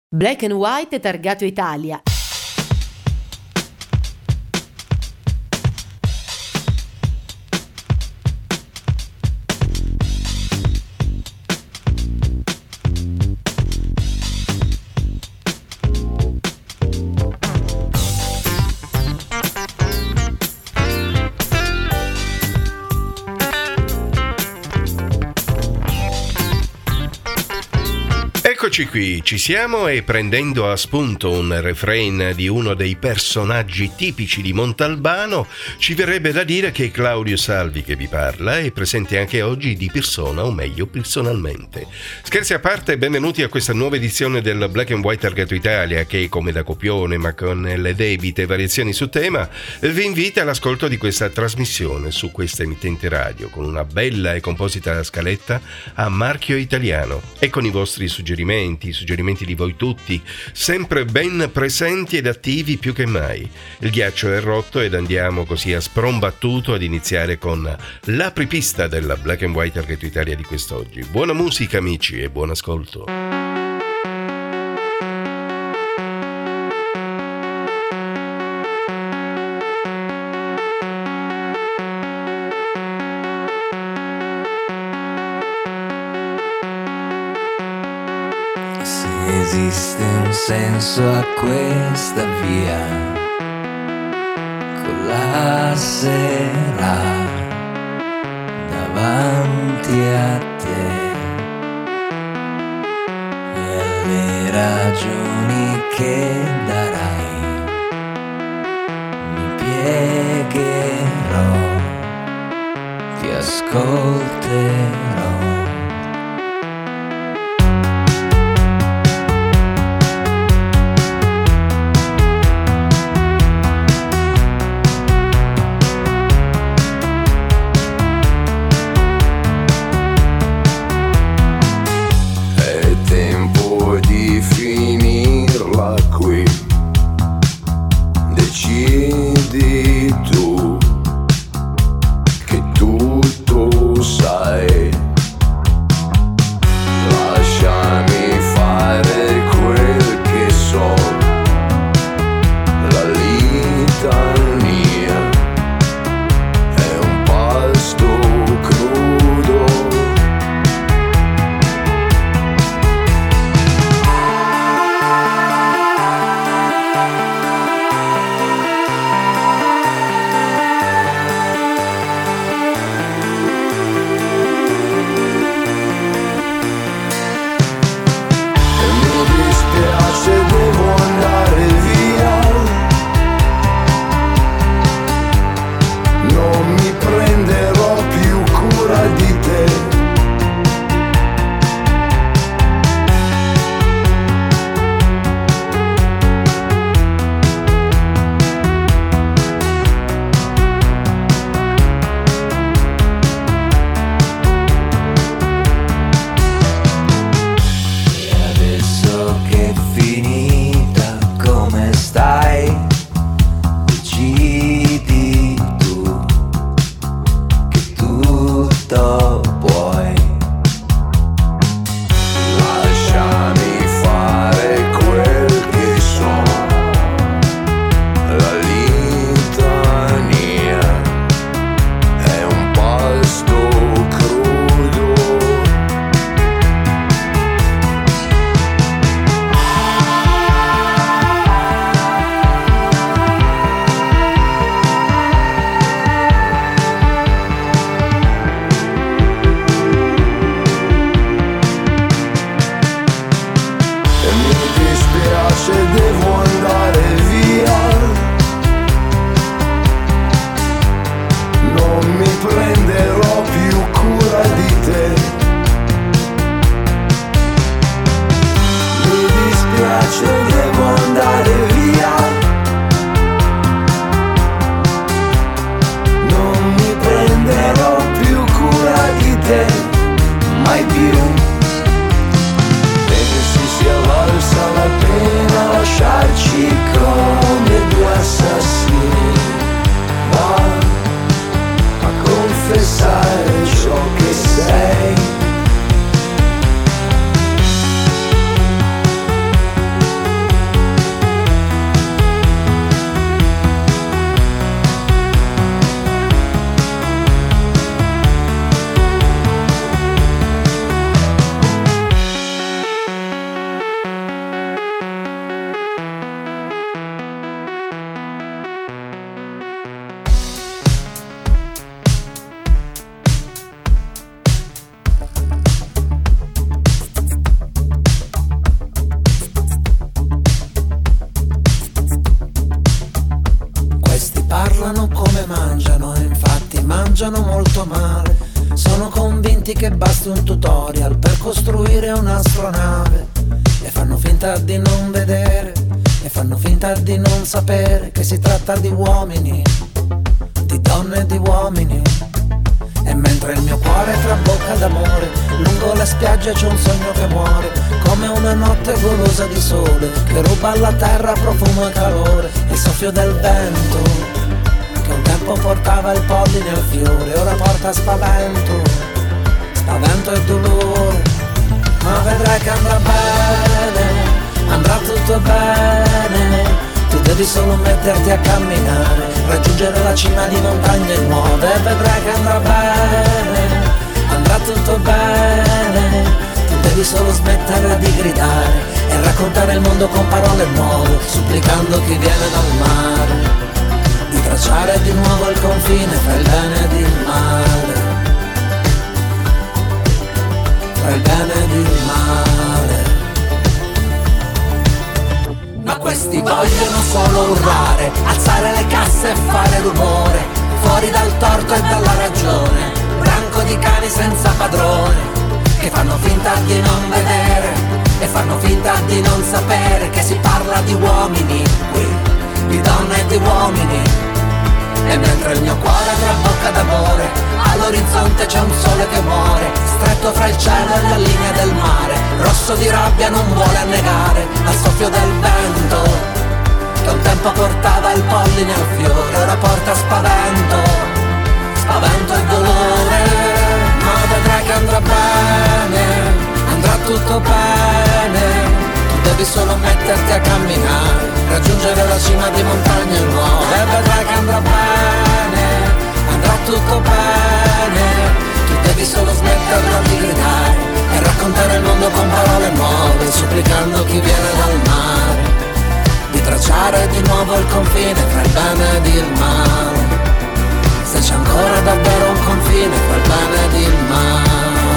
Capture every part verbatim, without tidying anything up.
Black and White targato Italia. Eccoci qui, ci siamo e prendendo a spunto un refrain di uno dei personaggi tipici di Montalbano, ci verrebbe da dire che Claudio Salvi che vi parla è presente anche oggi di persona, o meglio personalmente. Scherzi a parte, benvenuti a questa nuova edizione del Black and White targato Italia che, come da copione ma con le debite variazioni su tema, vi invita all'ascolto di questa trasmissione su questa emittente radio con una bella e composita scaletta a marchio italiano e con i vostri suggerimenti i suggerimenti di voi tutti, sempre ben presenti ed attivi più che mai. Il ghiaccio è rotto ed andiamo così a sprombattuto ad iniziare con l'apripista della Black and White targato Italia di quest'oggi. Buona musica amici e buon ascolto. Esiste un senso a questa via, con la sera davanti a te e le ragioni che darai mi piegherò, ti ascolterò. Lasciarci con convinti che basti un tutorial per costruire un'astronave, e fanno finta di non vedere, e fanno finta di non sapere che si tratta di uomini, di donne e di uomini. E mentre il mio cuore trabocca d'amore, lungo le spiagge c'è un sogno che muore, come una notte golosa di sole, che ruba alla terra profumo e calore. Il soffio del vento, che un tempo portava il polline al fiore, ora porta spavento, spavento e dolore. Ma vedrai che andrà bene, andrà tutto bene. Tu devi solo metterti a camminare, raggiungere la cima di montagne nuove, e vedrai che andrà bene, andrà tutto bene. Tu devi solo smettere di gridare e raccontare il mondo con parole nuove, supplicando chi viene dal mare di tracciare di nuovo il confine tra il bene ed il male, tra il bene ed il male. Ma questi vogliono solo urlare, alzare le casse e fare rumore, fuori dal torto e dalla ragione, branco di cani senza padrone, che fanno finta di non vedere e fanno finta di non sapere che si parla di uomini qui, di donne e di uomini. E mentre il mio cuore trabocca d'amore, all'orizzonte c'è un sole che muore, stretto fra il cielo e la linea del mare, rosso di rabbia non vuole annegare al soffio del vento, che un tempo portava il polline al fiore, ora porta spavento, spavento e dolore. Ma vedrai che andrà bene, andrà tutto bene. Tu devi solo metterti a camminare, raggiungere la cima di montagne nuove, e vedrai che andrà bene, andrà tutto bene. Tu devi solo smetterla di gridare e raccontare il mondo con parole nuove, supplicando chi viene dal mare di tracciare di nuovo il confine tra il bene ed il male, se c'è ancora davvero un confine tra il bene ed il male.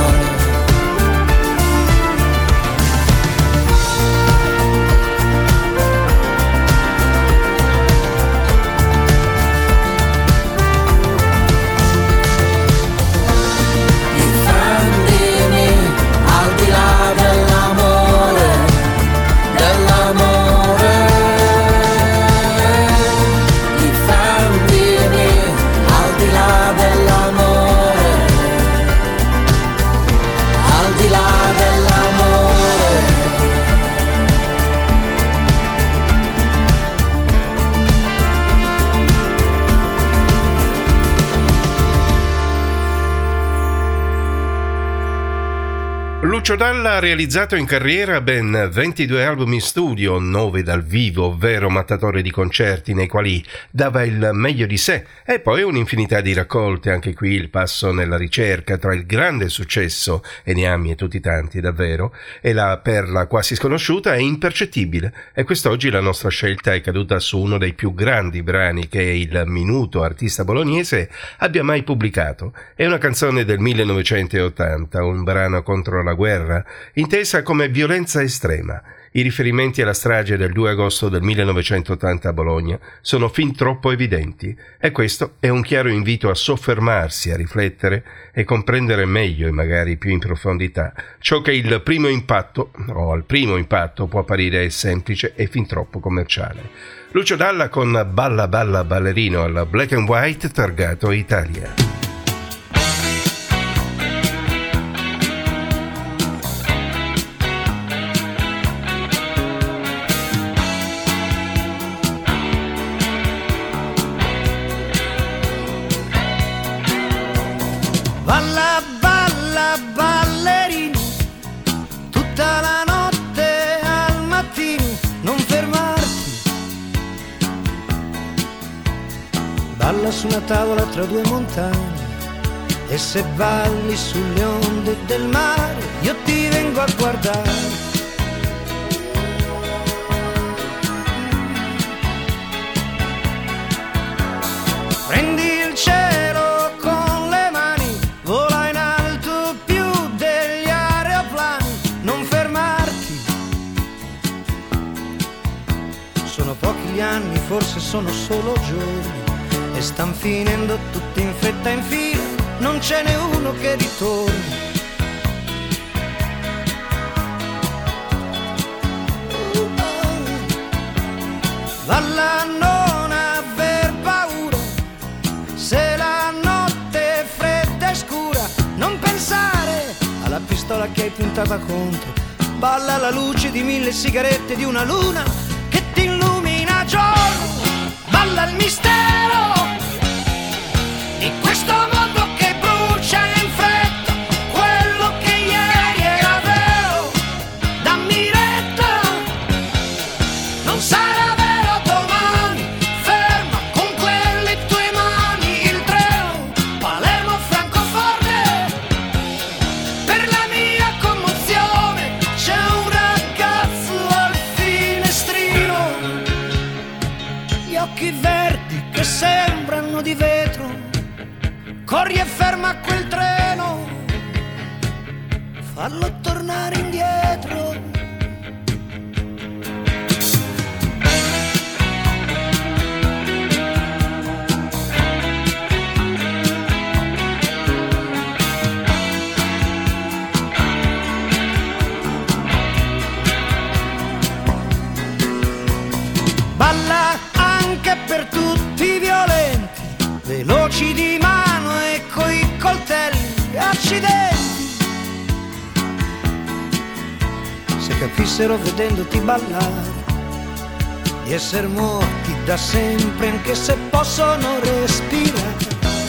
Lucio Dalla ha realizzato in carriera ben ventidue album in studio, nove dal vivo, vero mattatore di concerti nei quali dava il meglio di sé, e poi un'infinità di raccolte, anche qui il passo nella ricerca tra il grande successo, e ne ami e tutti tanti davvero, e la perla quasi sconosciuta è impercettibile, e quest'oggi la nostra scelta è caduta su uno dei più grandi brani che il minuto artista bolognese abbia mai pubblicato. È una canzone del millenovecentottanta, un brano contro la guerra, intesa come violenza estrema. I riferimenti alla strage del due agosto del millenovecentottanta a Bologna sono fin troppo evidenti, e questo è un chiaro invito a soffermarsi, a riflettere e comprendere meglio e magari più in profondità ciò che il primo impatto, o al primo impatto, può apparire semplice e fin troppo commerciale. Lucio Dalla con Balla Balla Ballerino alla Black and White targato Italia. Su una tavola tra due montagne, e se balli sulle onde del mare io ti vengo a guardare. Prendi il cielo con le mani, vola in alto più degli aeroplani, non fermarti. Sono pochi gli anni, forse sono solo giorni, e stan finendo tutti in fretta in fila, non ce n'è uno che ritorni. Balla, non aver paura, se la notte è fredda e scura, non pensare alla pistola che hai puntata contro. Balla alla luce di mille sigarette di una luna che ti illumina giorno. Balla il mistero di questo mondo che brucia in fretta, quello che ieri era vero. Dammi retta, non sarà vero domani. Ferma con quelle tue mani il treno Palermo Francoforte. Per la mia commozione c'è un ragazzo al finestrino, gli occhi verdi che sembrano di vetro. Corri e ferma quel treno, fallo tornare indietro. Balla anche per tutti i violenti, veloci di mano e coi coltelli, accidenti. Se capissero vedendoti ballare di essere morti da sempre, anche se possono respirare.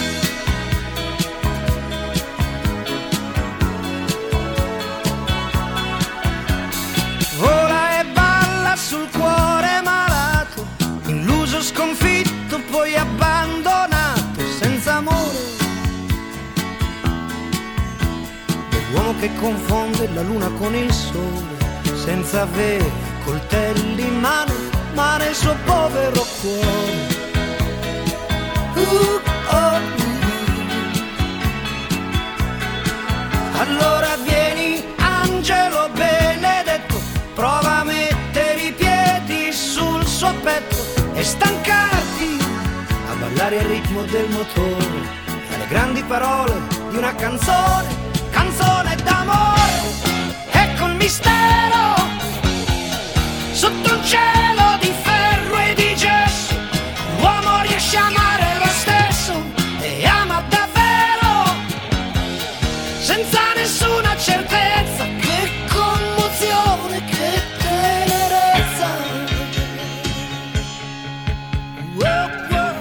Vola e balla sul cuore malato, illuso, sconfitto, poi abbandonato, senza amore. Dell'uomo che confonde la luna con il sole, senza avere coltelli in mano, ma nel suo povero cuore. Uh, oh, uh. Allora vieni, angelo benedetto, prova a mettere i piedi sul suo petto e stancarti a ballare al ritmo del motore, alle grandi parole di una canzone, canzone d'amore. Ecco il mistero sotto un cielo di ferro e di gesso, l'uomo riesce a amare lo stesso e ama davvero, senza nessuna certezza. Che commozione, che tenerezza. Wow, wow.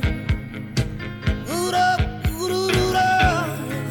Ura, ururura.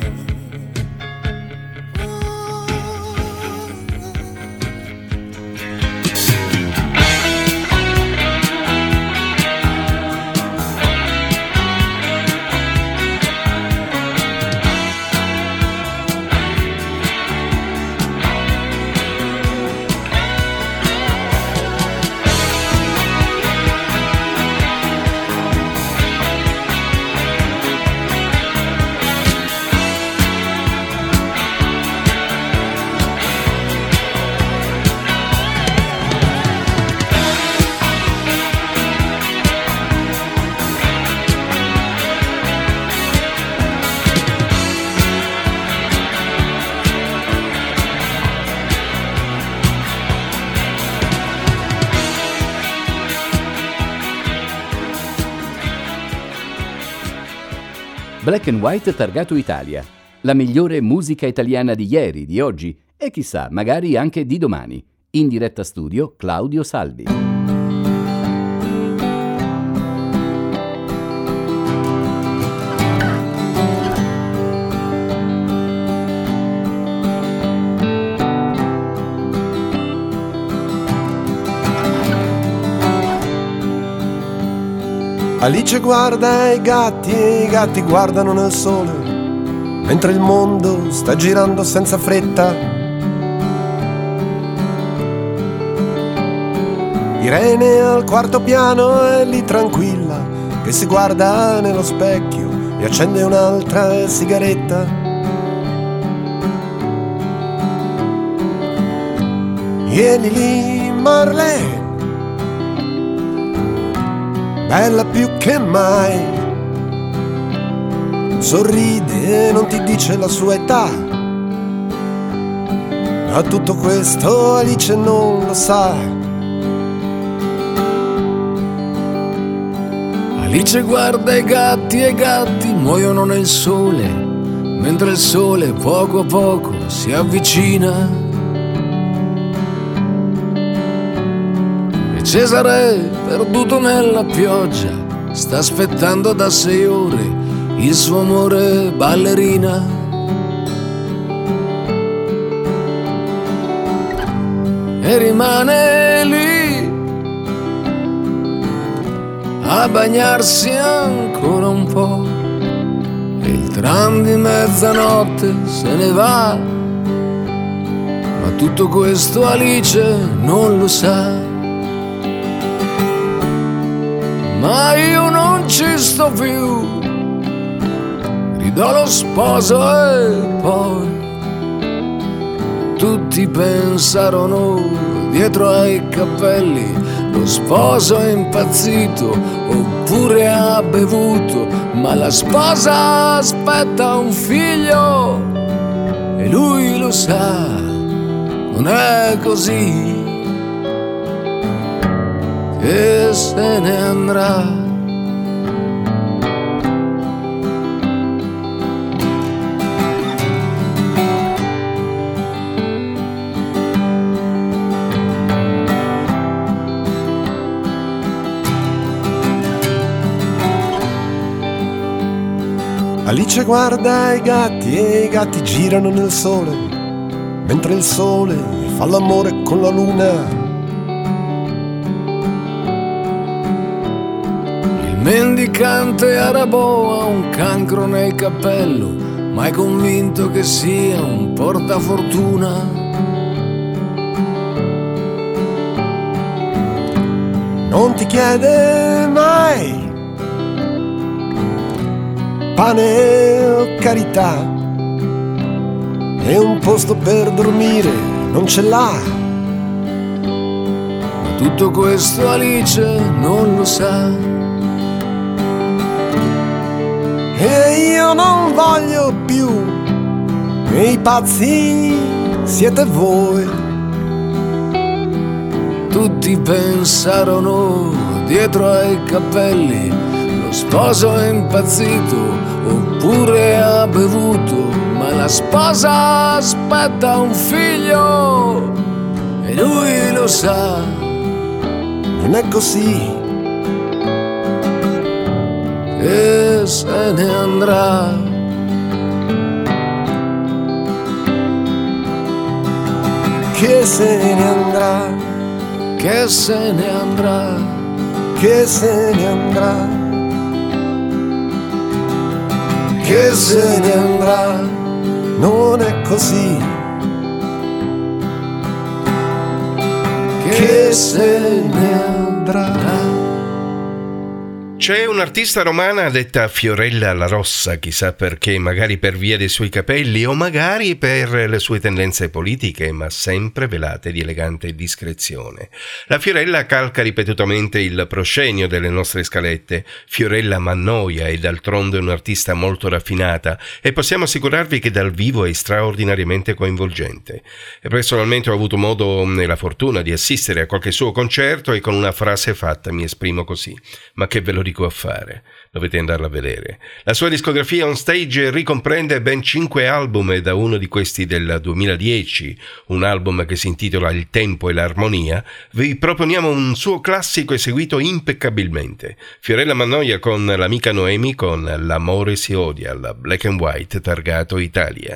Black and White targato Italia, la migliore musica italiana di ieri, di oggi e chissà, magari anche di domani. In diretta studio Claudio Salvi. Alice guarda i gatti e i gatti guardano nel sole, mentre il mondo sta girando senza fretta. Irene al quarto piano è lì tranquilla, che si guarda nello specchio e accende un'altra sigaretta. E Lili Marlene, bella più che mai, sorride e non ti dice la sua età. Ma tutto questo Alice non lo sa. Alice guarda i gatti e i gatti muoiono nel sole, mentre il sole poco a poco si avvicina. E Cesare, perduto nella pioggia, sta aspettando da sei ore il suo amore ballerina. E rimane lì a bagnarsi ancora un po', e il tram di mezzanotte se ne va, ma tutto questo Alice non lo sa. Ma io non ci sto più, ridò lo sposo e poi tutti pensarono dietro ai cappelli lo sposo è impazzito oppure ha bevuto, ma la sposa aspetta un figlio e lui lo sa, non è così che se ne andrà. Alice guarda i gatti e i gatti girano nel sole, mentre il sole fa l'amore con la luna. Il mendicante arabo ha un cancro nel cappello, ma è convinto che sia un portafortuna. Non ti chiede mai pane o carità, e un posto per dormire non ce l'ha. Ma tutto questo Alice non lo sa. E io non voglio più, e i pazzi siete voi. Tutti pensarono dietro ai cappelli lo sposo è impazzito oppure ha bevuto, ma la sposa aspetta un figlio e lui lo sa, non è così che se ne andrà. Che se ne andrà, che se ne andrà, che se ne andrà, che se ne andrà, non è così, che se ne andrà. C'è un'artista romana detta Fiorella La Rossa, chissà perché, magari per via dei suoi capelli o magari per le sue tendenze politiche, ma sempre velate di elegante discrezione. La Fiorella calca ripetutamente il proscenio delle nostre scalette. Fiorella m'annoia e d'altronde è un'artista molto raffinata e possiamo assicurarvi che dal vivo è straordinariamente coinvolgente. E personalmente ho avuto modo e la fortuna di assistere a qualche suo concerto e con una frase fatta mi esprimo così, ma che ve lo dico a fare, dovete andarla a vedere. La sua discografia on stage ricomprende ben cinque album e da uno di questi del duemiladieci, un album che si intitola Il tempo e l'armonia, vi proponiamo un suo classico eseguito impeccabilmente. Fiorella m'annoia con l'amica Noemi con L'amore si odia, la Black and White targato Italia.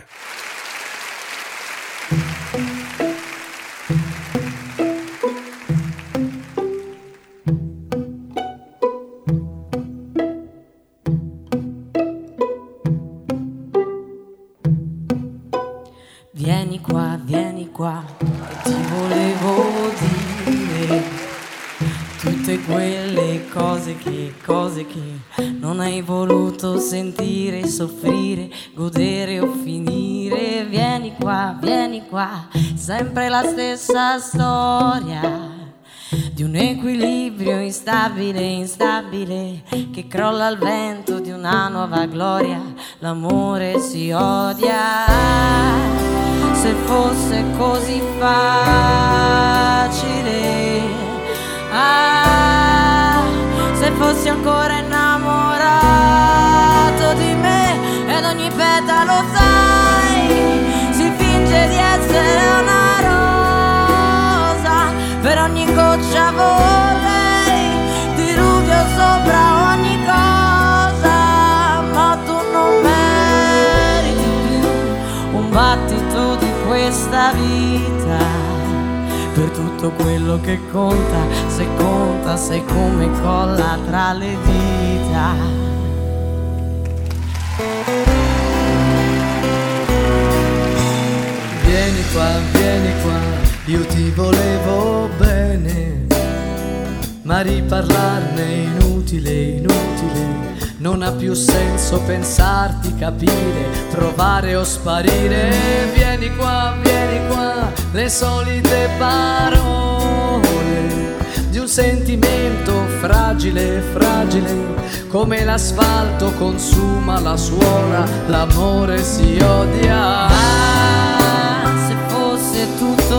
Vieni qua, vieni qua, ti volevo dire tutte quelle cose che, cose che non hai voluto sentire, soffrire, godere o finire. Vieni qua, vieni qua, sempre la stessa storia di un equilibrio instabile, instabile, che crolla al vento di una nuova gloria. L'amore si odia. Se fosse così facile, ah, se fossi ancora in tutto quello che conta, se conta, sei come colla tra le dita. Vieni qua, vieni qua, io ti volevo bene, ma riparlarne è inutile, inutile. Non ha più senso pensarti, capire, provare o sparire. Vieni qua, vieni qua, le solite parole di un sentimento fragile, fragile, come l'asfalto consuma la suola, l'amore si odia. Ah, se fosse tutto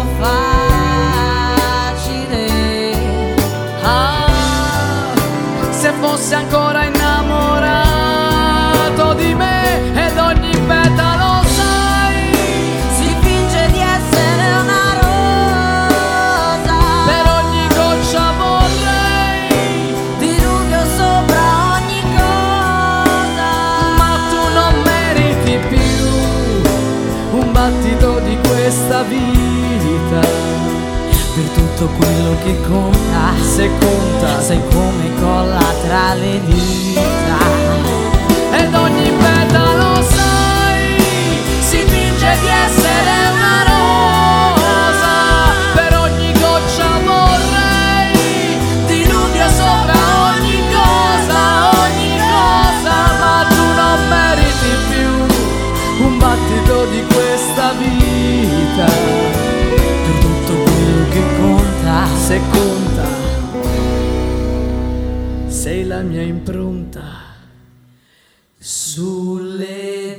facile, Ah, se fosse ancora innamorato di me ed ogni petalo, sai, si finge di essere una rosa, per ogni goccia vorrei diluvio sopra ogni cosa. ma tu non meriti più un battito di questa vita. Per tutto quello che conta, Se conta sei come colla tra le dita. ed ogni petalo, sai, si finge di essere una rosa, per ogni goccia vorrei diluvio sopra ogni cosa, ogni cosa, ma tu non meriti più un battito di questa vita. Per tutto quello che conta, Se conta, sei la mia impronta sulle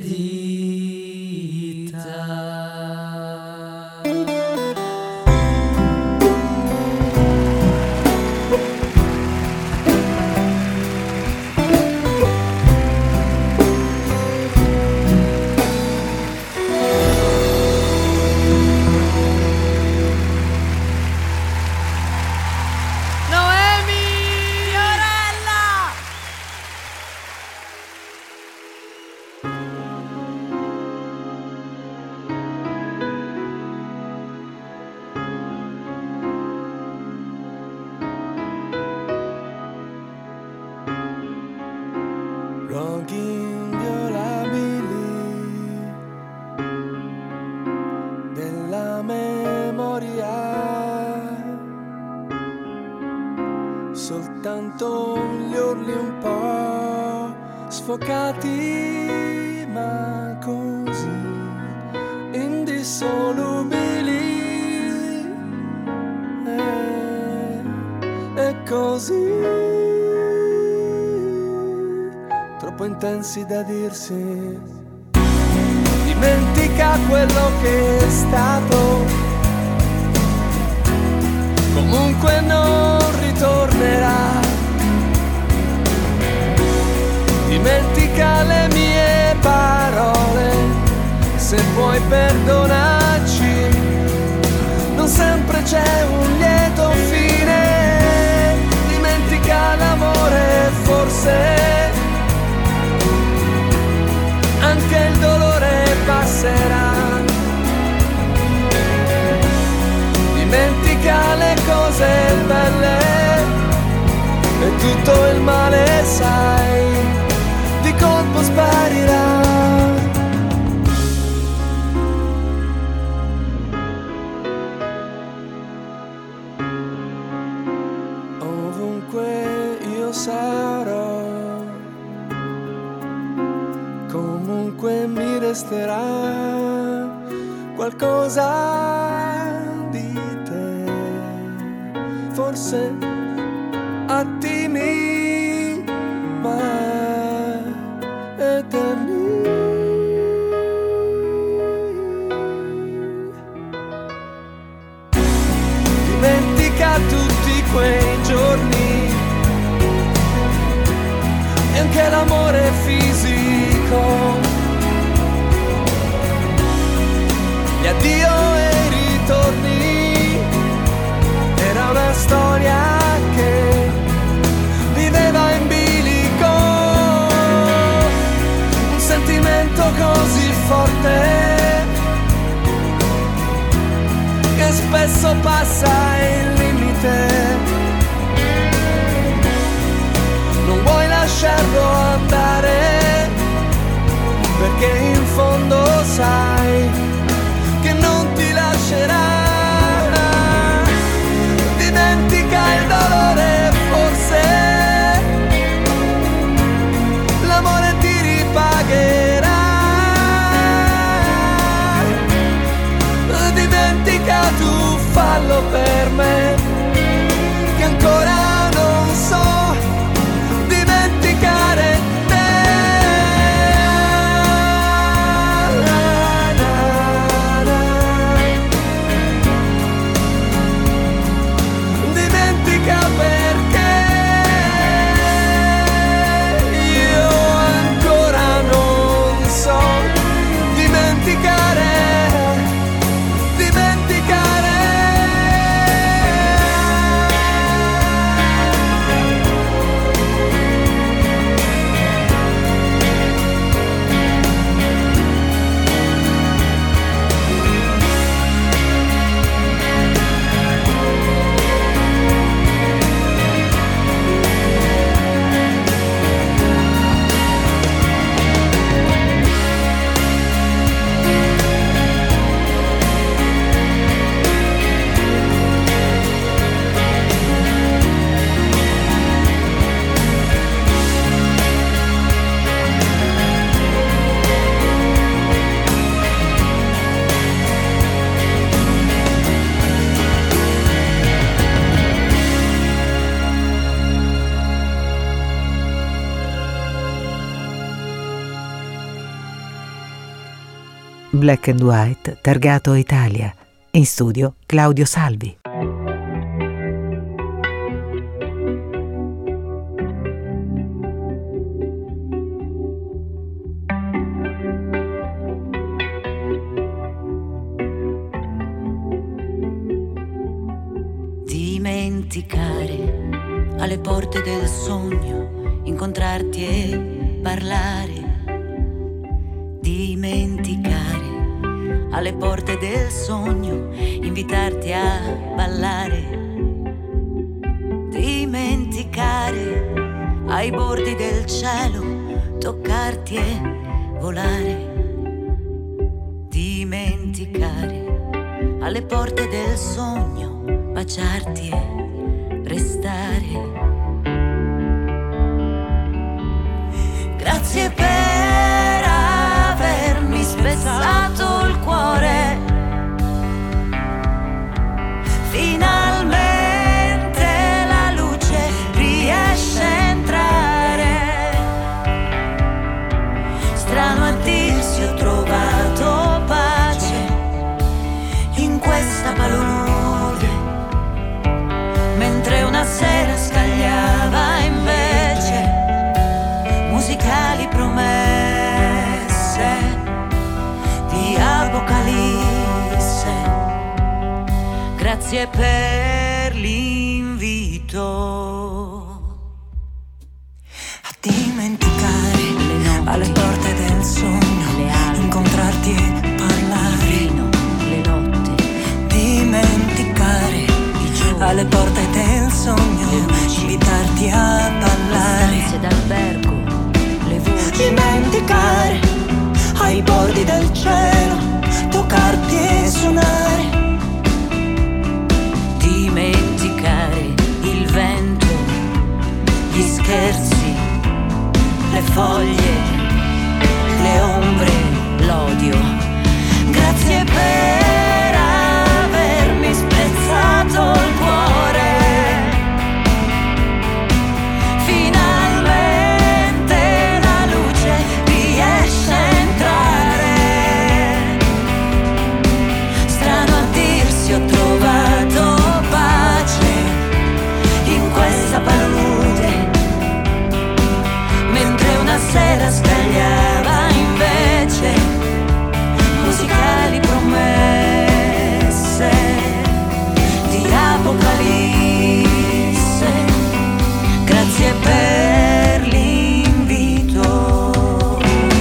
dita. Luoghi inviolabili della memoria, soltanto gli urli un po' sfocati, ma così indissolubili, e, e così troppo intensi da dirsi. Dimentica quello che è stato, comunque non ritornerà. Dimentica le mie parole, se puoi perdonarci. Non sempre c'è un lieto fine. Dimentica l'amore, forse anche il dolore passerà. Dimentica le cose belle e tutto il male, sai, di colpo sparirà. Ovunque io sarò, comunque mi resterà qualcosa di te, forse attimi, ma eterni. Dimentica tutti quei giorni e anche l'amore fisico, gli addio e i ritorni. Era una storia che viveva in bilico, un sentimento così forte che spesso passa in Black and White, targato Italia. In studio Claudio Salvi. Dimenticare alle porte del sogno, incontrarti e parlare. Dimenticare alle porte del sogno, invitarti a ballare. Dimenticare ai bordi del cielo, toccarti e volare. Dimenticare alle porte del sogno, baciarti e restare. Grazie per avermi spezzato il cuore. Finalmente la luce riesce a entrare. Strano a dirsi, ho trovato pace in questa palude, mentre una sera scagliava invece musicali promesse di Apocalisse. Grazie per l'invito a dimenticare alle porte del sogno, incontrarti e parlare. Le notti, dimenticare alle porte del sogno, invitarti a ballare. Le stanze d'albergo, le voci. Dimenticare ai bordi del cielo, toccarti e suonare. Dimenticare il vento, gli scherzi, le foglie, le ombre, l'odio. Grazie per avermi spezzato il cuore. Finalmente la luce riesce a entrare. Strano a dirsi, ho trovato pace in questa palude, mentre una sera scagliava invece musicali promesse di Apocalisse. Grazie per l'invito.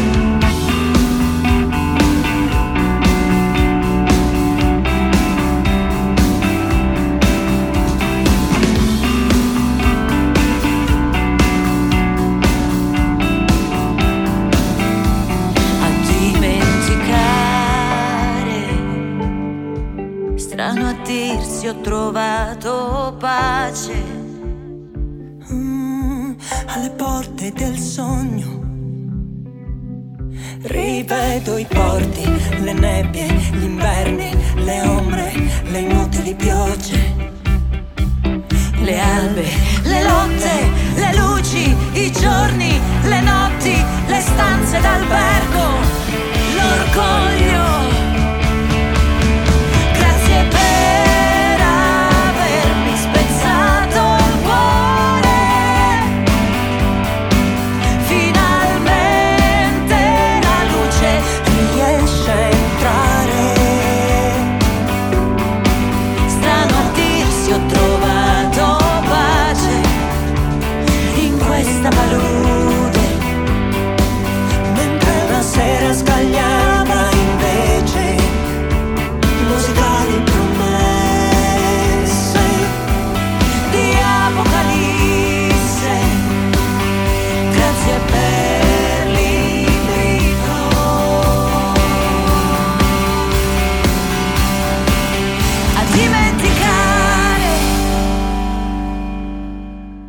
A dimenticare, strano a dirsi, ho trovato pace mm, alle porte del sogno. Rivedo i porti, le nebbie, gli inverni, le ombre, le inutili piogge, le albe, le lotte, le luci, i giorni, le notti, le stanze d'albergo, l'orgoglio. Grazie per avermi spezzato il cuore. Finalmente la luce riesce a entrare. Strano a dirsi, ho trovato pace in questa palude, mentre una sera scagliava invece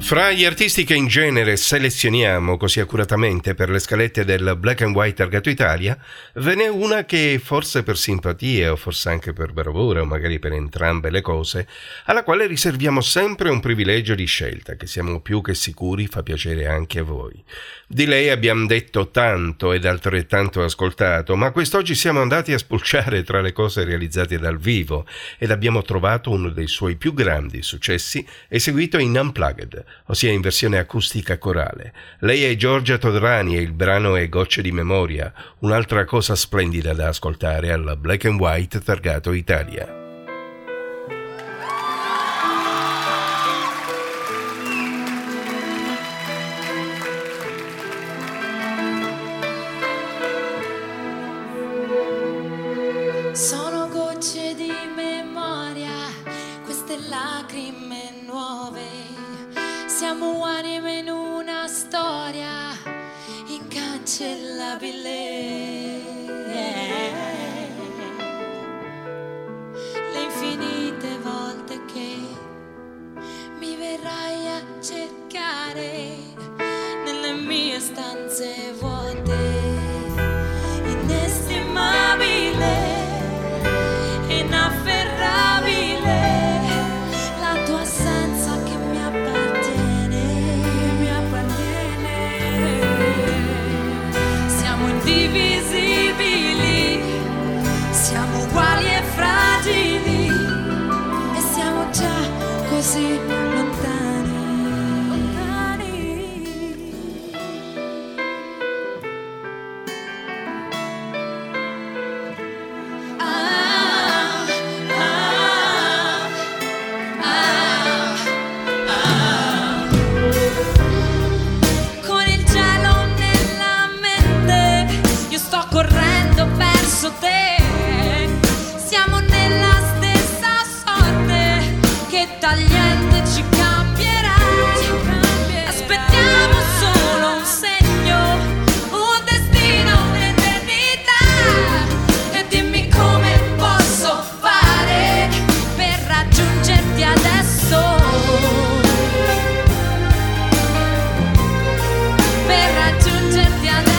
Fra gli artisti che in genere selezioniamo così accuratamente per le scalette del Black and White Targato Italia, ve n'è una che forse per simpatia o forse anche per bravura o magari per entrambe le cose, alla quale riserviamo sempre un privilegio di scelta che siamo più che sicuri fa piacere anche a voi. Di lei abbiamo detto tanto ed altrettanto ascoltato, ma quest'oggi siamo andati a spulciare tra le cose realizzate dal vivo ed abbiamo trovato uno dei suoi più grandi successi eseguito in Unplugged, ossia in versione acustica corale. Lei è Giorgia Todrani e il brano è Gocce di memoria, un'altra cosa splendida da ascoltare alla Black and White Targato Italia. Sono gocce di memoria, queste lacrime nuove. Siamo anime in una storia incancellabile. Le infinite volte che mi verrai a cercare nelle mie stanze vuote, inestimabile, inafferrabile, la tua assenza che mi appartiene, mi appartiene. Siamo indivisibili, siamo uguali e fragili e siamo già così lontani, lontani. Te. Siamo nella stessa sorte che tagliente ci cambierà. Aspettiamo solo un segno, un destino, un'eternità. E dimmi come posso fare per raggiungerti adesso, per raggiungerti adesso.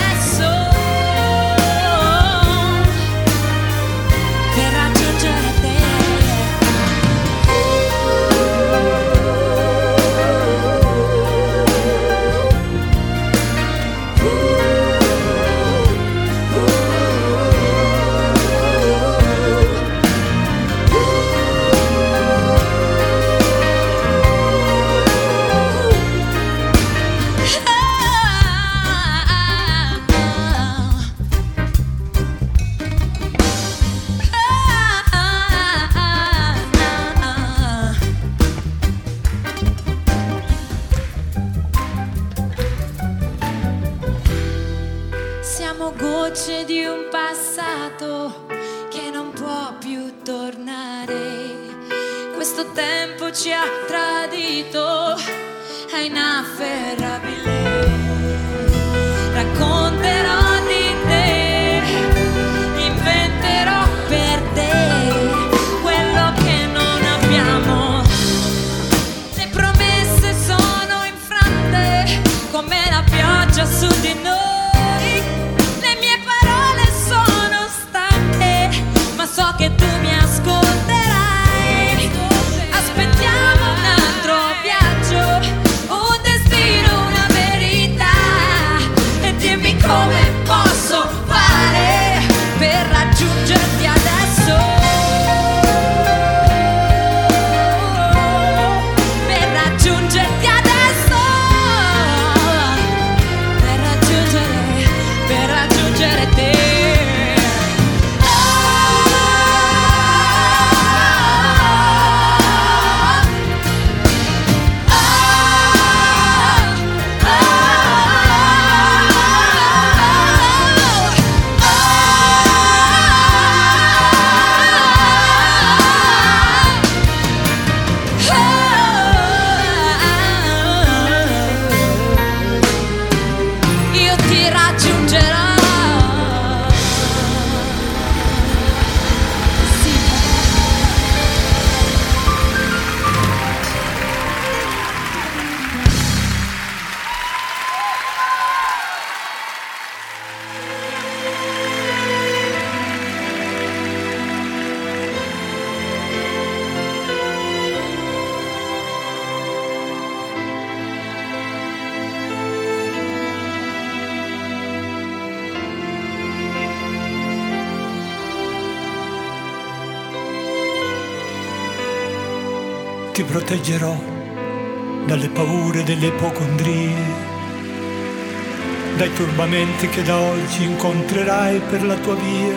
Siamo gocce di un passato che non può più tornare. Questo tempo ci ha tradito, è inafferrabile. Racconterò di te, inventerò per te quello che non abbiamo. Le promesse sono infrante come la pioggia su di noi. So che tu mi ascolterai. Aspettiamo un altro viaggio, un destino, Ti proteggerò dalle paure delle ipocondrie, dai turbamenti che da oggi incontrerai per la tua via,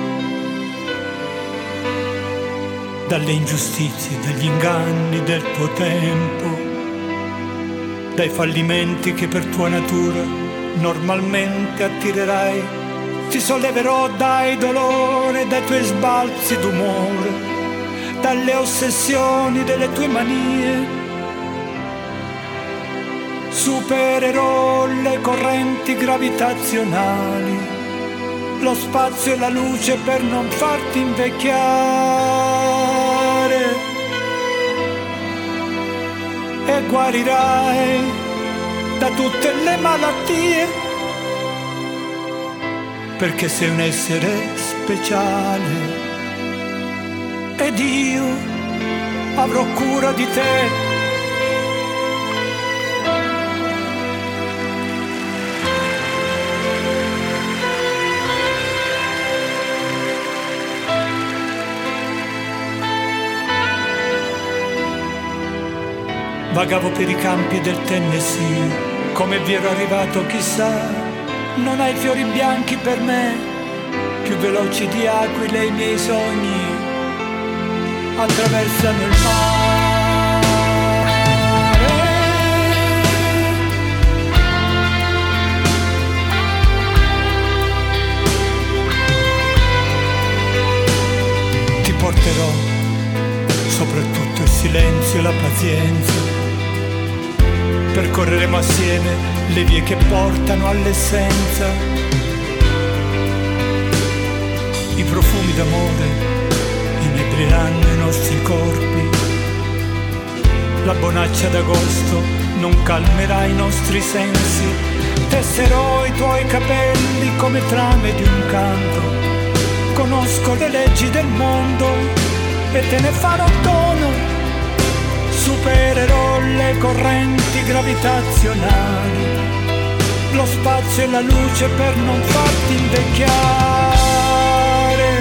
dalle ingiustizie, dagli inganni del tuo tempo, dai fallimenti che per tua natura normalmente attirerai. Ti solleverò dai dolori, dai tuoi sbalzi d'umore, dalle ossessioni delle tue manie. Supererò le correnti gravitazionali, lo spazio e la luce per non farti invecchiare, e guarirai da tutte le malattie, perché sei un essere speciale ed io avrò cura di te. Vagavo per i campi del Tennessee, come vi ero arrivato chissà. Non hai fiori bianchi per me, più veloci di aquile i miei sogni attraversano il mare. Ti porterò soprattutto il silenzio e la pazienza. Percorreremo assieme le vie che portano all'essenza, i profumi d'amore inebriranno i nostri corpi, la bonaccia d'agosto non calmerà i nostri sensi. Tesserò i tuoi capelli come trame di un canto, conosco le leggi del mondo e te ne farò dono. Supererò le correnti gravitazionali, lo spazio e la luce per non farti invecchiare.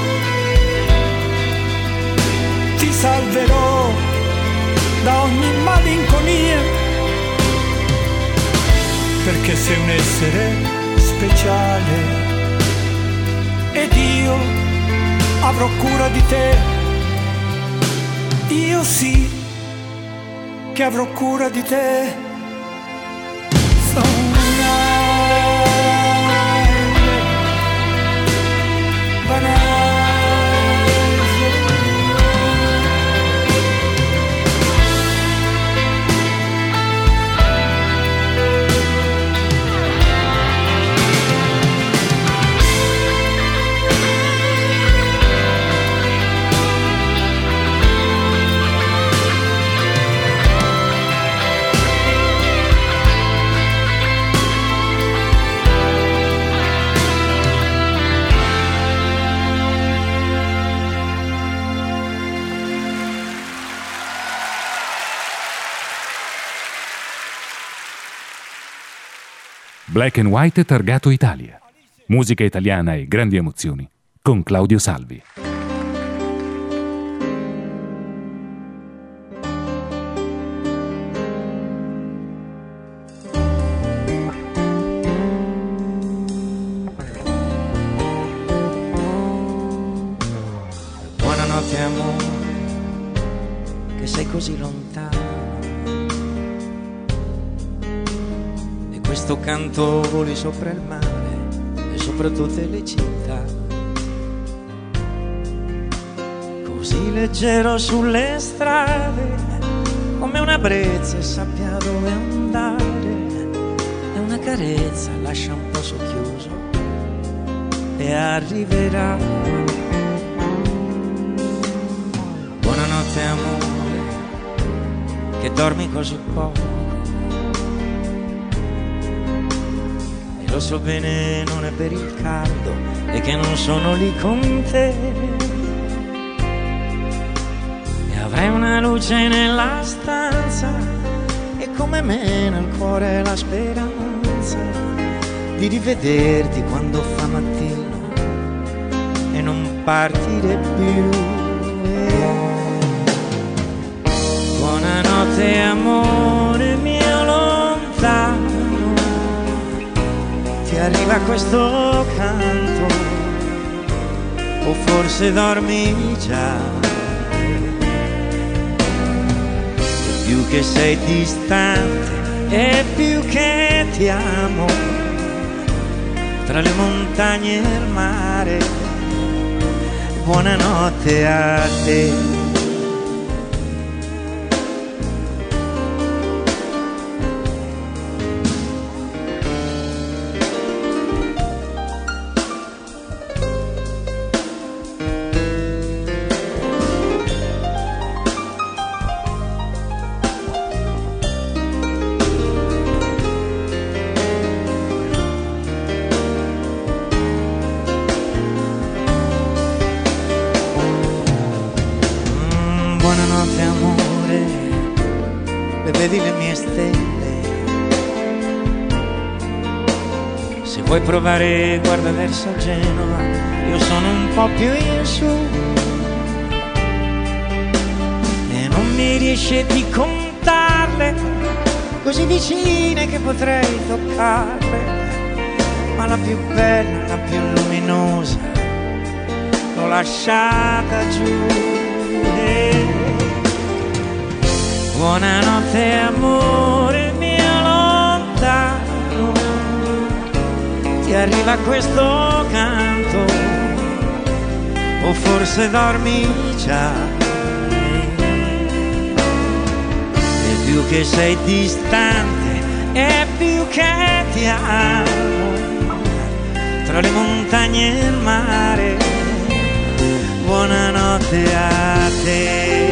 Ti salverò da ogni malinconia, perché sei un essere speciale ed io avrò cura di te. Io sì che avrò cura di te. Sono Black and White targato Italia. Musica italiana e grandi emozioni con Claudio Salvi. Buonanotte amore, che sei così lontano. Questo canto voli sopra il mare e sopra tutte le città, così leggero sulle strade, come una brezza e sappia dove andare, e una carezza lascia un po' socchiuso e arriverà. Buonanotte amore, che dormi così poco. Lo so bene, non è per il caldo e che non sono lì con te, e avrai una luce nella stanza e come me nel cuore la speranza di rivederti quando fa mattino e non partire più. Buonanotte amore mio lontano, ti arriva questo canto o forse dormi già? E più che sei distante e più che ti amo, tra le montagne e il mare, buonanotte a te. Vedi le mie stelle, se vuoi provare guarda verso Genova, io sono un po' più in su e non mi riesce di contarle, così vicine che potrei toccarle, ma la più bella, la più luminosa l'ho lasciata giù. Buonanotte amore mio lontano, ti arriva questo canto o forse dormi già? E più che sei distante e più che ti amo, tra le montagne e il mare, buonanotte a te.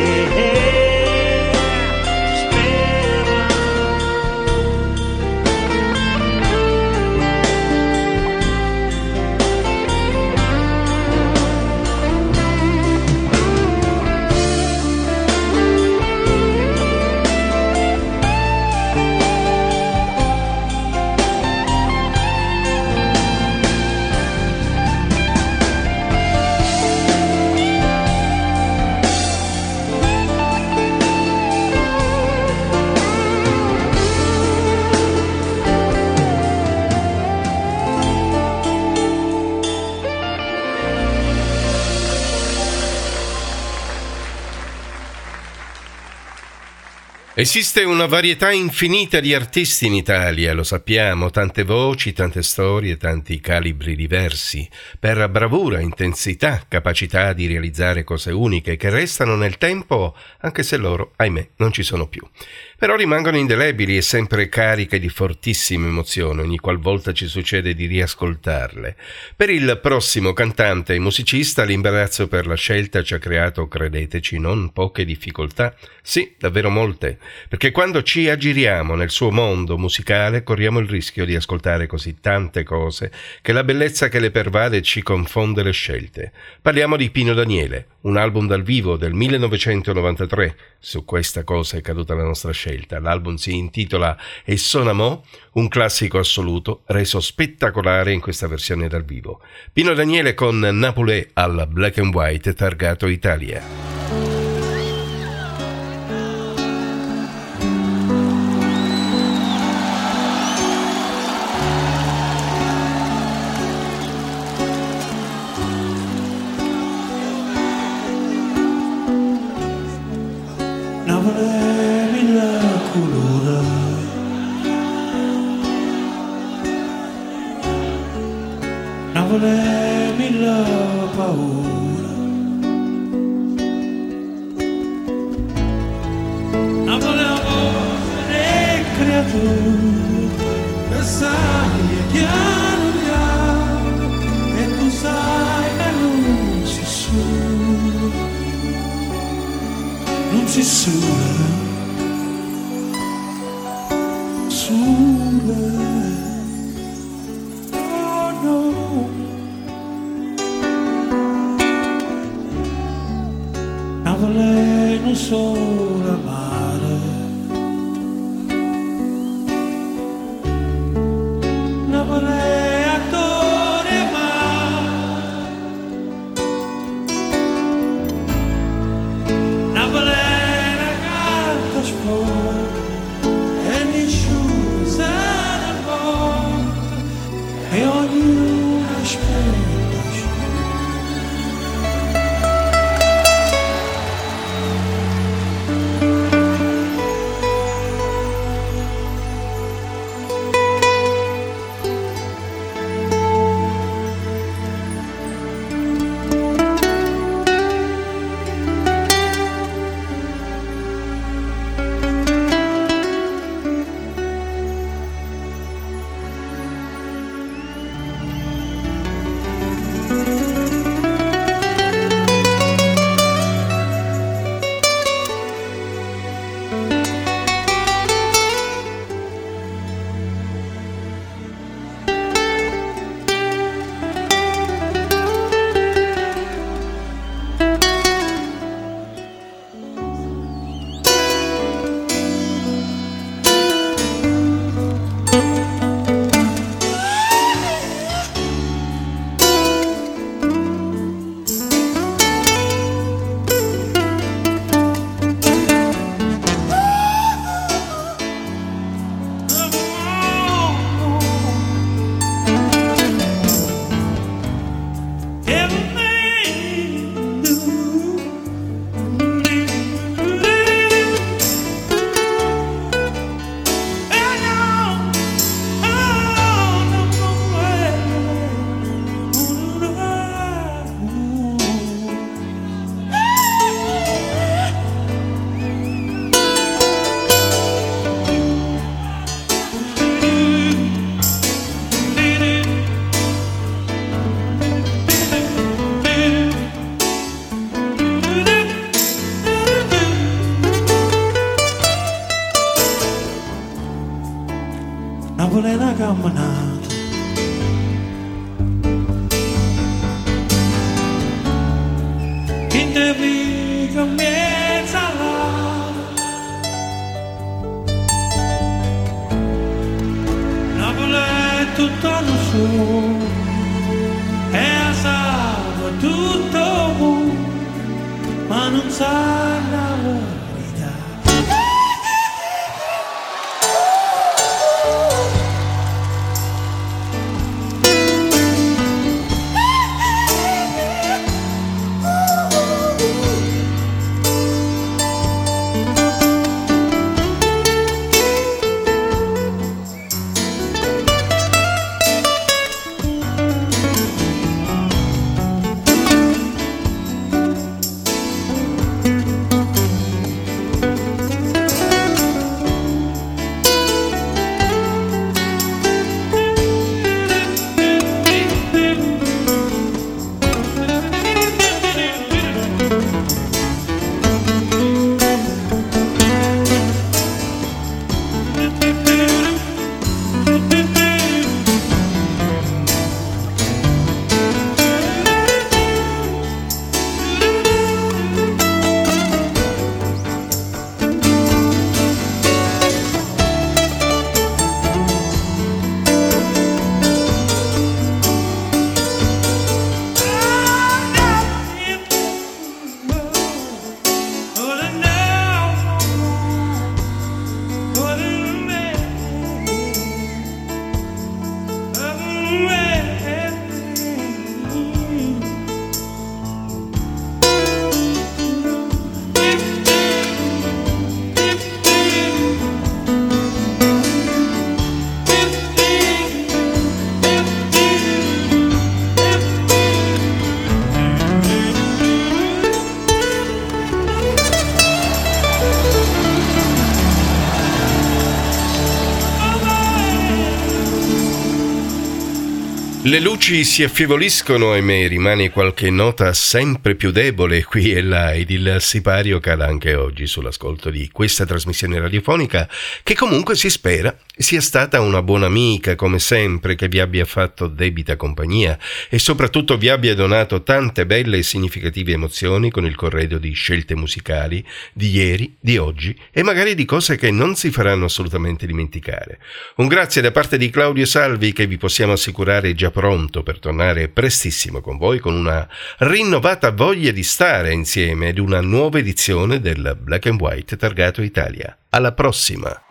Esiste una varietà infinita di artisti in Italia, lo sappiamo, tante voci, tante storie, tanti calibri diversi, per bravura, intensità, capacità di realizzare cose uniche che restano nel tempo, anche se loro, ahimè, non ci sono più. Però rimangono indelebili e sempre cariche di fortissime emozioni ogni qualvolta ci succede di riascoltarle. Per il prossimo cantante e musicista l'imbarazzo per la scelta ci ha creato, credeteci, non poche difficoltà, sì, davvero molte, perché quando ci aggiriamo nel suo mondo musicale corriamo il rischio di ascoltare così tante cose che la bellezza che le pervade ci confonde le scelte. Parliamo di Pino Daniele, un album dal vivo del millenovecentonovantatré, su questa cosa è caduta la nostra scelta. L'album si intitola E son amò, un classico assoluto reso spettacolare in questa versione dal vivo. Pino Daniele con Napolè al Black and White targato Italia. Volevi la paura, non volevo le creature, e sai è chiaro, chiaro, e tu sai che non si suona, non si suona, suona. Lei non solo amare, non vorrei attore mai, non vorrei ragazzo e nessuno se ne accorge e ognuno aspetta. Napolina camminata in te viga mezza Napoli è tutto lo suo e a salvo tutto ma non sa la verità. Le luci si affievoliscono, ahimè, rimane qualche nota sempre più debole qui e là ed il sipario cala anche oggi sull'ascolto di questa trasmissione radiofonica che comunque si spera sia stata una buona amica come sempre, che vi abbia fatto debita compagnia e soprattutto vi abbia donato tante belle e significative emozioni con il corredo di scelte musicali di ieri, di oggi e magari di cose che non si faranno assolutamente dimenticare. Un grazie da parte di Claudio Salvi, che vi possiamo assicurare è già pronto per tornare prestissimo con voi con una rinnovata voglia di stare insieme ad una nuova edizione del Black and White targato Italia. Alla prossima!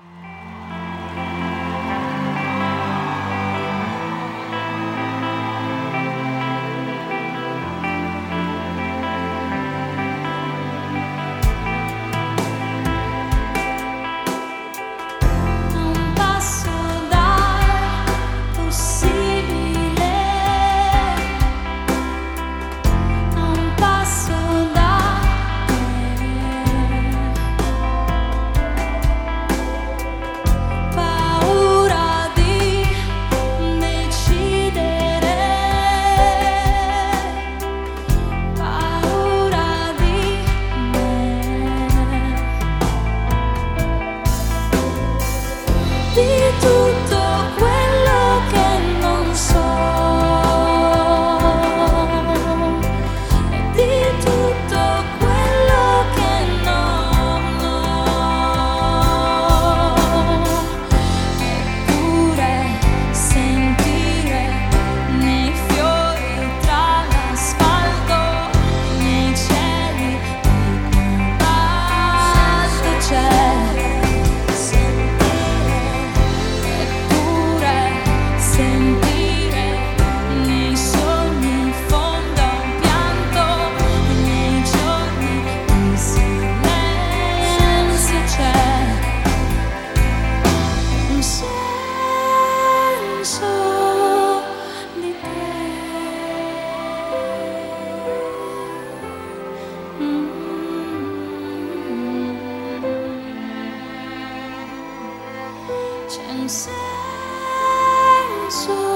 C'è un senso